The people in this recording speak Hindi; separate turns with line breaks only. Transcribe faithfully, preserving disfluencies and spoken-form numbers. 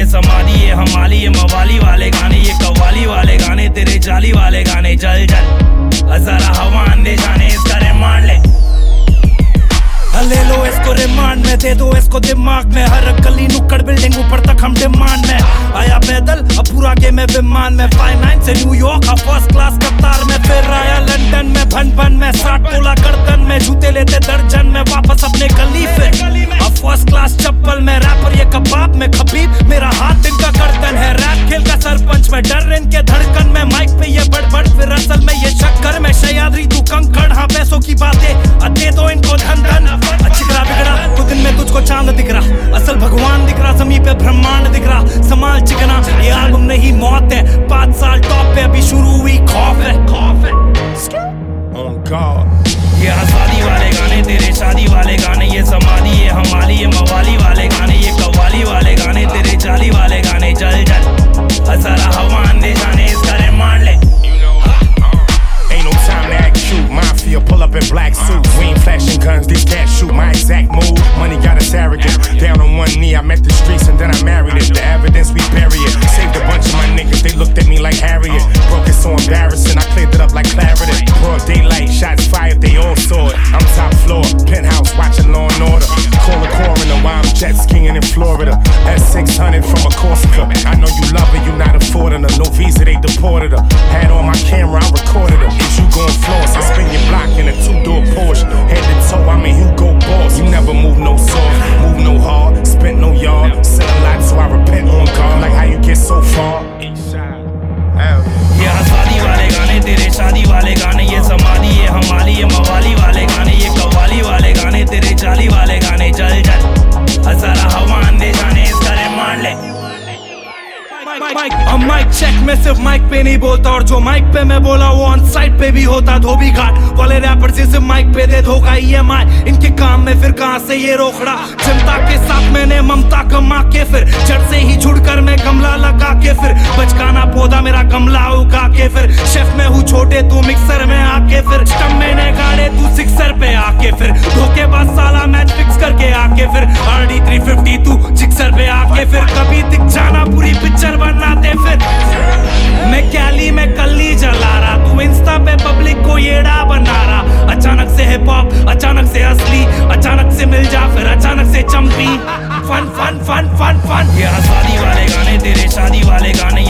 समाधि, ये हमाली, ये मवाली वाले गाने, ये कव्वाली वाले गाने, तेरे जाली वाले गाने। जल जल जरा हवा अंदे जाने, इसका रिमांड ले ले लो इसको, रिमांड में दे दो इसको दिमाग में। हर गली नुक्कड़ बिल्डिंग ऊपर तक हम डिमांड में। आया पैदल अब पूरा गेम है विमान में। फाइव नाइन से न्यूयॉर्क फर्स्ट क्लास कतार में, फिर आया लंदन में भन भन में। साठ तोला गर्दन में, जूते लेते दर्जन में, वापस अपने गली फिर अब फर्स्ट क्लास चप्पल में। रैपर ये कबाब में खबीब, मेरा हाथ इनका गर्दन है। रैप खेल का सरपंच में, डर इनके धड़कन में। माइक पे ये बड़बड़, फिर असल में ये शक्कर में। शयाद्री तू कंकड़, हाँ पैसों की बातें दे दो इनको धन धन। चिकरा बिगड़ा तो दिन में तुझको चांद दिख रहा, असल भगवान दिख रहा, जमीन पे ब्रह्मांड दिख रहा। संभाल चिकना, ये एल्बम नहीं मौत है। पाँच साल टॉप पे, अभी शुरू हुई खौफ है, खौफ है।
On God.
ये आजादी वाले गाने, तेरे शादी वाले गाने, ये समाधि, ये हमाली, ये मवाली वाले गाने, ये कव्वाली वाले गाने, तेरे जाली वाले गाने। जल जल जरा हवा अंदे जाने, इसका रिमांड ले।
Ain't no time to act cute. Mafia pull up in black suits. We ain't flashing guns, these cats shoot. My exact move. Money got us arrogant. Down on one knee, I met the streets and then I married it. The evidence, we bury it. Saved a bunch of my niggas, they looked at me like Harriet. Broke it so embarrassing, I cleared it up like clarity. Broad daylight, shots fired, they all saw it. I'm top floor, penthouse, watching Law and Order. Call a coroner while I'm jet skiing in Florida. S six hundred from a Corsica. I know you love her, you not affording her. No visa, they deported her. Had on my camera, I recorded her. Is you gon' floss? I spin your block in a two-door Porsche. Head to toe, I'm a Hugo Boss. You never move no soft, move no hard, spent no yard. Sell a lot, so I repent on God. Like how you get so far.
ये आजादी वाले गाने, तेरे शादी वाले गाने, ये समाधि, ये हमाली, ये मवाली वाले गाने, ये कव्वाली वाले गाने, तेरे जाली वाले गाने। जल जल जरा हवा अंदे जाने, इसका रिमांड ले। अब माइक चेक में सिर्फ माइक पे नहीं बोलता, और जो माइक पे मैं बोला वो ऑन साइड पे भी होता। धोबी घाट वाले रैपर से सिर्फ माइक पे दे धोखा। ई एम आई इनके काम में, फिर कहां से ये रोकड़ा। जनता के साथ मैंने ममता कमा के, फिर जड़ से ही जुड़कर मैं गमला लगा के, फिर बचकाना पौधा मेरा गमला उगा के। फिर शेफ में हूँ छोटे, तू मिक्सर में आके, फिर स्टम मैंने गाड़े, तू सिक्सर पे आके। फिर धोखेबाज साला मैच फिक्स करके आके, फिर आर डी थ्री फिफ्टी तू जिक्सर पे आके। फिर कभी दिख जाना, पूरी पिक्चर बनाते। फिर मैं कैली में कल्ली जला रहा, तू इंस्टा पे पब्लिक को येड़ा बना रहा। अचानक से हिप हॉप, अचानक से असली, अचानक से मिल जा, फिर अचानक से चंपी। Fun fun fun fun fun ये आजादी वाले गाने, तेरे शादी वाले गाने,